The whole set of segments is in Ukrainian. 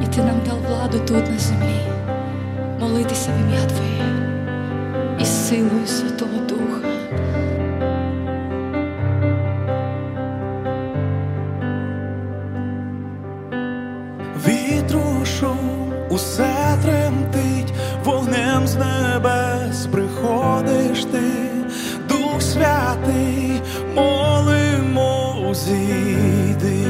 Ти нам дав владу тут на землі, молитися в ім'я Твоє і силою Святого Духа. Вітру шум, усе тремтить, вогнем з небес приходиш ти, Дух Святий, молимо, зійди.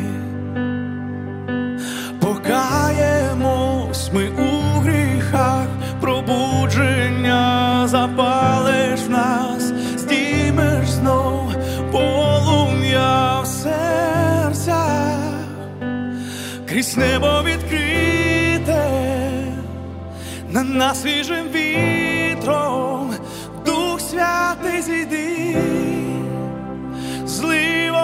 Покаємось ми у гріхах, пробудження запалиш в нас, здіймеш знов полум'я в серцях. Крізь небо відкрите, на нас свіжим вітром, Дух Святий, зійди, злива